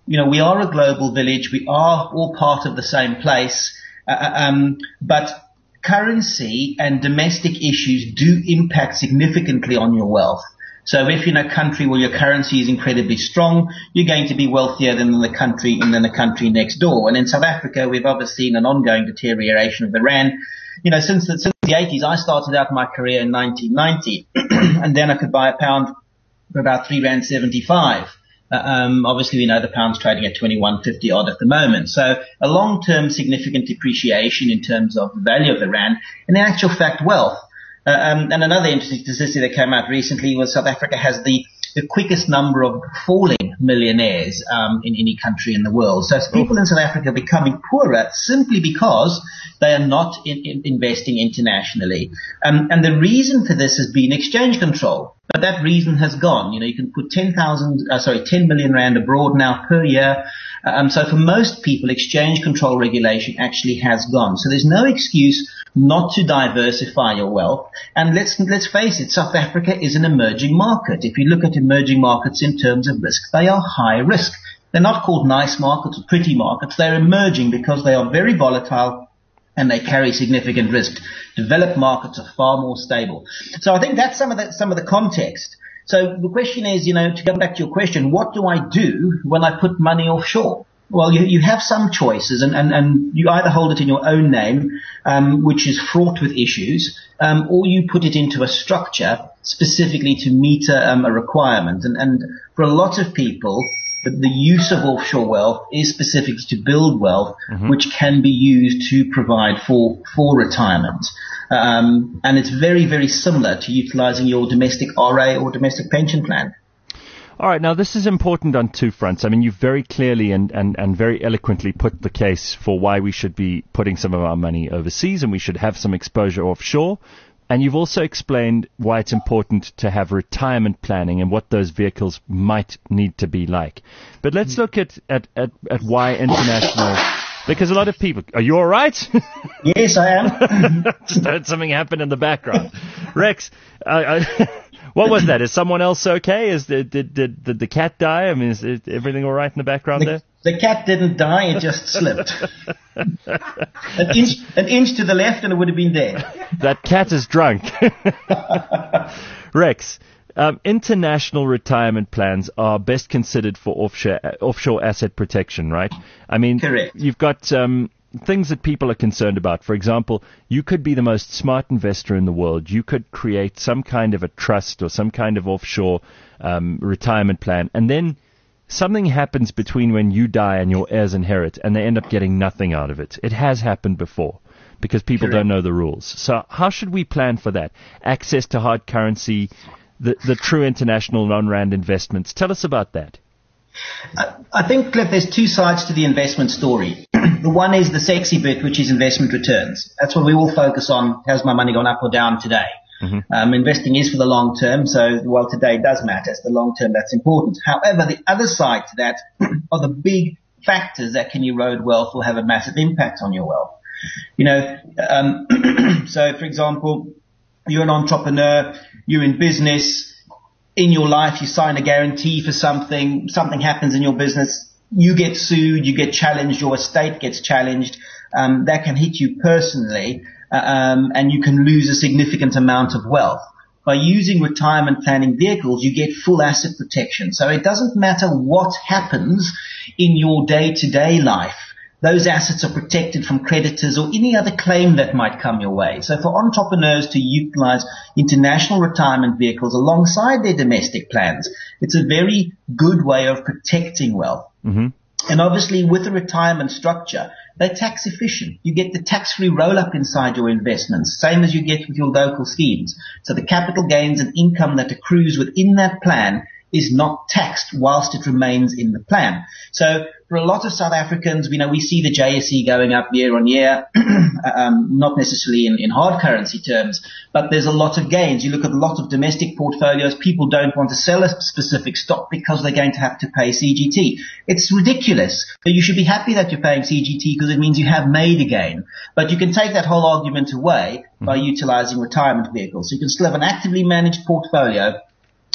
you know, we are a global village. We are all part of the same place. Uh, um, but currency and domestic issues do impact significantly on your wealth. So if you're in a country where your currency is incredibly strong, you're going to be wealthier than the country than the country next door. And in South Africa, we've obviously seen an ongoing deterioration of the rand. You know, since the, since the eighties, I started out my career in nineteen ninety, and then I could buy a pound for about three rand seventy-five. Uh, um, obviously, we know the pound's trading at twenty-one fifty odd at the moment. So a long-term significant depreciation in terms of the value of the rand, and in actual fact, wealth. Uh, um, and another interesting statistic that came out recently was South Africa has the, the quickest number of falling millionaires um, in any country in the world. So people in South Africa are becoming poorer simply because they are not in, in investing internationally. Um, and the reason for this has been exchange control. But that reason has gone. You know, you can put ten thousand, uh, sorry, ten million rand abroad now per year. Um, so for most people, exchange control regulation actually has gone. So there's no excuse not to diversify your wealth. And let's let's face it, South Africa is an emerging market. If you look at emerging markets in terms of risk, they are high risk. They're not called nice markets or pretty markets. They're emerging because they are very volatile and they carry significant risk. Developed markets are far more stable. So I think that's some of the, some of the context. So the question is, you know, to go back to your question, what do I do when I put money offshore? Well, you, you have some choices, and, and, and you either hold it in your own name, um, which is fraught with issues, um, or you put it into a structure specifically to meet a, um, a requirement. And, and for a lot of people, the, the use of offshore wealth is specific to build wealth, mm-hmm. which can be used to provide for, for retirement. Um, and it's very, very similar to utilizing your domestic R A or domestic pension plan. All right, now this is important on two fronts. I mean, you've very clearly and, and, and very eloquently put the case for why we should be putting some of our money overseas and we should have some exposure offshore. And you've also explained why it's important to have retirement planning and what those vehicles might need to be like. But let's look at, at, at, at why international... Because a lot of people... Are you all right? Yes, I am. Just heard something happen in the background. Rex, I, I, what was that? Is someone else okay? Is the, did, did, did the cat die? I mean, is it, everything all right in the background the, there? The cat didn't die. It just slipped. an, inch, an inch to the left and it would have been dead. That cat is drunk. Rex... Um, international retirement plans are best considered for offshore offshore asset protection, right? I mean, correct. You've got um, things that people are concerned about. For example, you could be the most smart investor in the world. You could create some kind of a trust or some kind of offshore um, retirement plan, and then something happens between when you die and your heirs inherit, and they end up getting nothing out of it. It has happened before because people correct. don't know the rules. So how should we plan for that? Access to hard currency, The, the true international non-rand investments. Tell us about that. I, I think, Cliff, there's two sides to the investment story. The one is the sexy bit, which is investment returns. That's what we all focus on. Has my money gone up or down today? Mm-hmm. Um, investing is for the long term, so while today does matter, it's the long term that's important. However, the other side to that are the big factors that can erode wealth or have a massive impact on your wealth. You know, um, so for example, you're an entrepreneur, you're in business, in your life you sign a guarantee for something, something happens in your business, you get sued, you get challenged, your estate gets challenged, um, that can hit you personally, uh, um, and you can lose a significant amount of wealth. By using retirement planning vehicles, you get full asset protection. So it doesn't matter what happens in your day-to-day life. Those assets are protected from creditors or any other claim that might come your way. So for entrepreneurs to utilize international retirement vehicles alongside their domestic plans, it's a very good way of protecting wealth. Mm-hmm. And obviously with the retirement structure, they're tax efficient. You get the tax-free roll-up inside your investments, same as you get with your local schemes. So the capital gains and income that accrues within that plan is not taxed whilst it remains in the plan. So for a lot of South Africans, you know, we see the J S E going up year on year, um, not necessarily in, in hard currency terms, but there's a lot of gains. You look at a lot of domestic portfolios, people don't want to sell a specific stock because they're going to have to pay C G T. It's ridiculous. But you should be happy that you're paying C G T because it means you have made a gain. But you can take that whole argument away by utilizing retirement vehicles. So you can still have an actively managed portfolio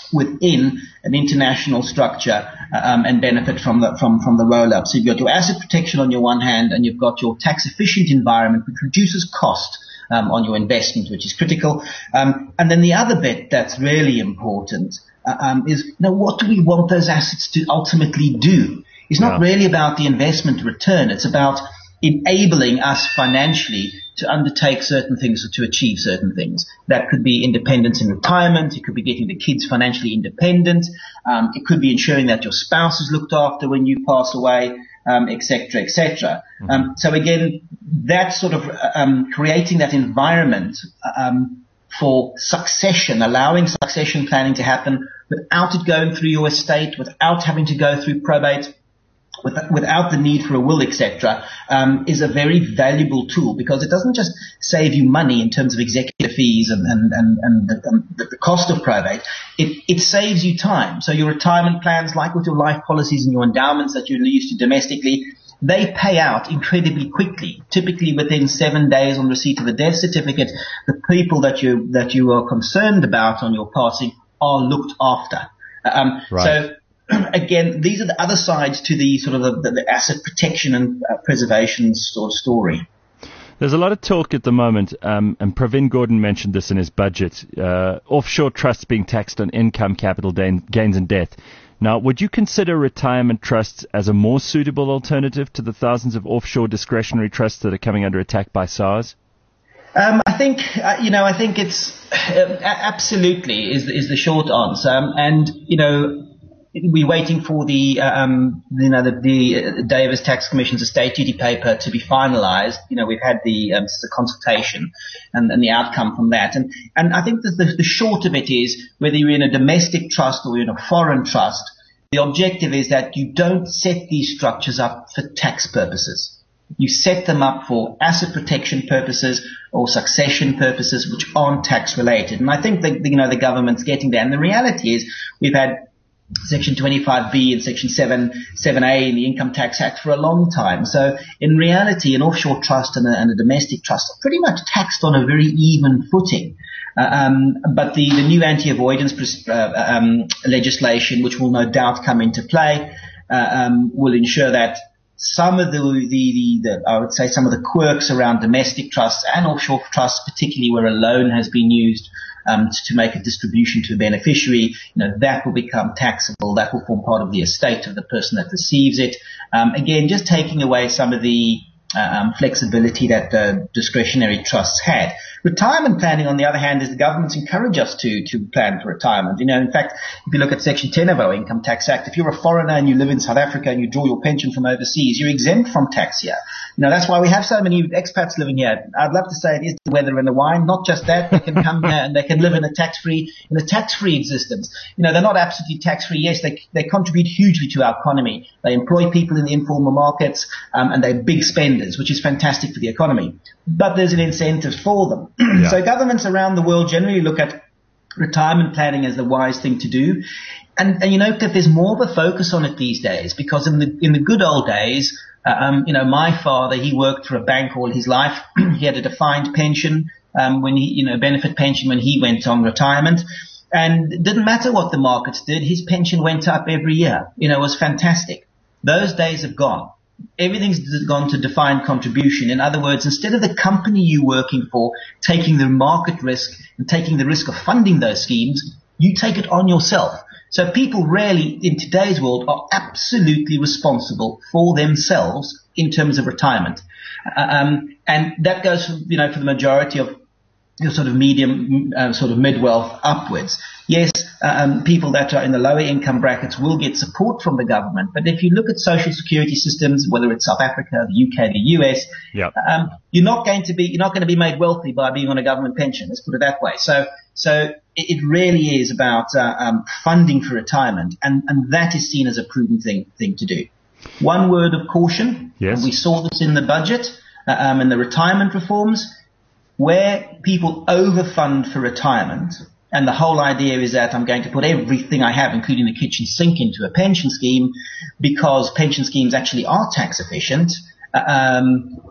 within an international structure um, and benefit from the from from the roll-up. So you've got your asset protection on your one hand, and you've got your tax-efficient environment, which reduces cost um, on your investment, which is critical. Um, and then the other bit that's really important uh, um, is, you know, what do we want those assets to ultimately do? It's not yeah. really about the investment return. It's about enabling us financially to undertake certain things or to achieve certain things. That could be independence in retirement. It could be getting the kids financially independent. Um, it could be ensuring that your spouse is looked after when you pass away, um, et cetera, et cetera. Mm-hmm. Um, so again, that sort of um, creating that environment um, for succession, allowing succession planning to happen without it going through your estate, without having to go through probate, without the need for a will, et cetera, um, is a very valuable tool, because it doesn't just save you money in terms of executive fees and, and, and, and the, um, the cost of probate. It, it saves you time. So your retirement plans, like with your life policies and your endowments that you're used to domestically, they pay out incredibly quickly, typically within seven days on receipt of the death certificate. The people that you, that you are concerned about on your passing are looked after. Um, right. So, again, these are the other sides to the sort of the, the, the asset protection and uh, preservation sort of story. There's a lot of talk at the moment, um, and Pravin Gordhan mentioned this in his budget, uh, offshore trusts being taxed on income, capital gain, gains and death. Now, would you consider retirement trusts as a more suitable alternative to the thousands of offshore discretionary trusts that are coming under attack by SARS? Um, I think, uh, you know, I think it's uh, absolutely is, is the short answer. Um, and, you know, we're waiting for the, um, you know, the, the Davis Tax Commission's estate duty paper to be finalised. You know, we've had the, um, the consultation and, and the outcome from that. And, and I think that the, the short of it is, whether you're in a domestic trust or you're in a foreign trust, the objective is that you don't set these structures up for tax purposes. You set them up for asset protection purposes or succession purposes, which aren't tax related. And I think that, you know, the government's getting there. And the reality is, we've had Section twenty-five B and Section seven, seven A in the Income Tax Act for a long time. So in reality, an offshore trust and a, and a domestic trust are pretty much taxed on a very even footing. Uh, um, but the, the new anti-avoidance uh, um, legislation, which will no doubt come into play, uh, um, will ensure that some of the, the, the, the, I would say some of the quirks around domestic trusts and offshore trusts, particularly where a loan has been used Um, to make a distribution to a beneficiary, you know, that will become taxable. That will form part of the estate of the person that receives it. Um, again, just taking away some of the uh, um, flexibility that uh, discretionary trusts had. Retirement planning, on the other hand, is the governments encourage us to to plan for retirement. You know, in fact, if you look at Section ten of our Income Tax Act, if you're a foreigner and you live in South Africa and you draw your pension from overseas, you're exempt from tax here. You know, that's why we have so many expats living here. I'd love to say it is the weather and the wine. Not just that, they can come here and they can live in a tax-free, in a tax-free existence. You know, they're not absolutely tax-free. Yes, they they contribute hugely to our economy. They employ people in the informal markets, um, and they're big spenders, which is fantastic for the economy. But there's an incentive for them. Yeah. So governments around the world generally look at retirement planning as the wise thing to do. And, and you know, Cliff, there's more of a focus on it these days, because in the in the good old days, Uh, um, you know, my father, he worked for a bank all his life. He had a defined pension, um, when he, you know, benefit pension when he went on retirement. And it didn't matter what the markets did. His pension went up every year. You know, it was fantastic. Those days have gone. Everything's gone to defined contribution. In other words, instead of the company you're working for taking the market risk and taking the risk of funding those schemes, you take it on yourself. So people really, in today's world, are absolutely responsible for themselves in terms of retirement. Um, and that goes, you know, for the majority of your sort of medium, uh, sort of mid-wealth upwards. Yes, um, people that are in the lower income brackets will get support from the government. But if you look at social security systems, whether it's South Africa, the U K, the U S, yep. um, you're not going to be, you're not going to be made wealthy by being on a government pension. Let's put it that way. So, so it, it really is about uh, um, funding for retirement, and, and that is seen as a prudent thing thing to do. One word of caution. Yes. We saw this in the budget, uh, um, in the retirement reforms, where people overfund for retirement. And the whole idea is that I'm going to put everything I have, including the kitchen sink, into a pension scheme, because pension schemes actually are tax efficient. Um,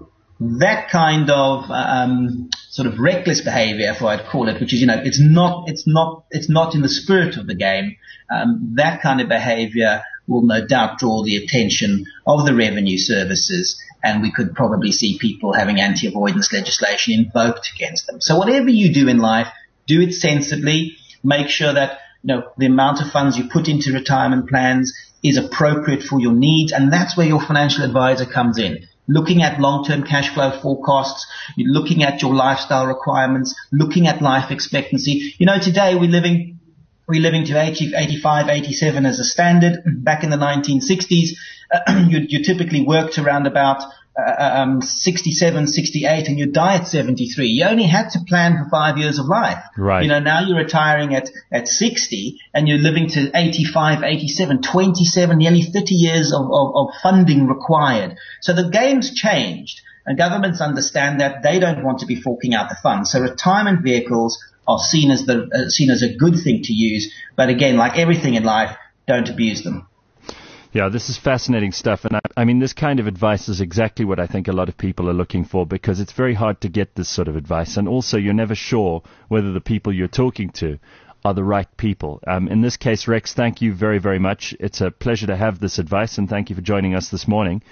that kind of um, sort of reckless behavior, if I'd call it, which is, you know, it's not, it's not, it's not in the spirit of the game. Um, that kind of behavior will no doubt draw the attention of the revenue services, and we could probably see people having anti-avoidance legislation invoked against them. So whatever you do in life, do it sensibly. Make sure that, you know, the amount of funds you put into retirement plans is appropriate for your needs, and that's where your financial advisor comes in. Looking at long-term cash flow forecasts, you're looking at your lifestyle requirements, looking at life expectancy. You know, today we're living We're living to eighty, eighty-five, eighty-seven as a standard. Back in the nineteen sixties, uh, you, you typically worked around about uh, um, sixty-seven, sixty-eight, and you die at seventy-three. You only had to plan for five years of life. Right. You know, now you're retiring at, at sixty, and you're living to eighty-five, eighty-seven, twenty-seven, nearly thirty years of, of, of funding required. So the game's changed, and governments understand that they don't want to be forking out the funds. So retirement vehicles are seen as the uh, seen as a good thing to use, but again, like everything in life, don't abuse them. Yeah, this is fascinating stuff, and I, I mean, this kind of advice is exactly what I think a lot of people are looking for, because it's very hard to get this sort of advice, and also you're never sure whether the people you're talking to are the right people. Um, in this case, Rex, thank you very, very much. It's a pleasure to have this advice, and thank you for joining us this morning.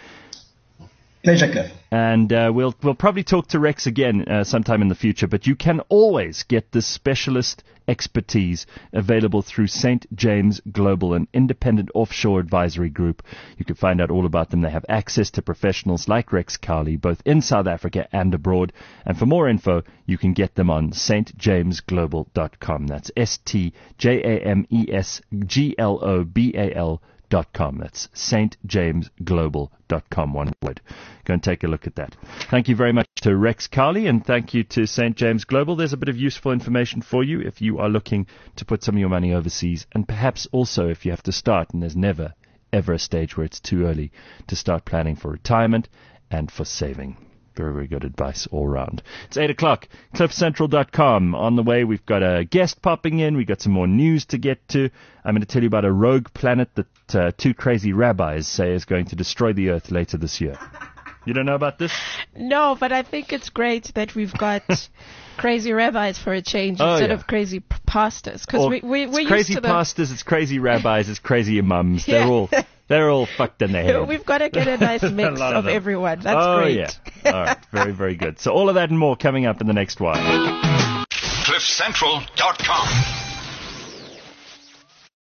Pleasure, Cliff. And uh, we'll we'll probably talk to Rex again uh, sometime in the future, but you can always get this specialist expertise available through Saint James Global, an independent offshore advisory group. You can find out all about them. They have access to professionals like Rex Cowley, both in South Africa and abroad. And for more info, you can get them on s t james global dot com. That's S T J A M E S G L O B A L dot com. That's s t james global dot com, one word. Go and take a look at that. Thank you very much to Rex Cowley, and thank you to Saint James Global. There's a bit of useful information for you if you are looking to put some of your money overseas, and perhaps also if you have to start, and there's never, ever a stage where it's too early to start planning for retirement and for saving. Very, very good advice all round. It's eight o'clock. cliff central dot com. On the way, we've got a guest popping in. We've got some more news to get to. I'm going to tell you about a rogue planet that uh, two crazy rabbis say is going to destroy the Earth later this year. You don't know about this? No, but I think it's great that we've got crazy rabbis for a change oh, instead yeah. of crazy p- pastors. Because we, we, we're it's crazy used to pastors, it's crazy rabbis, it's crazy imams. Yeah. They're all they're all fucked in the head. We've got to get a nice mix a of, of everyone. That's oh, great. yeah. All right. Very, very good. So all of that and more coming up in the next while. cliff central dot com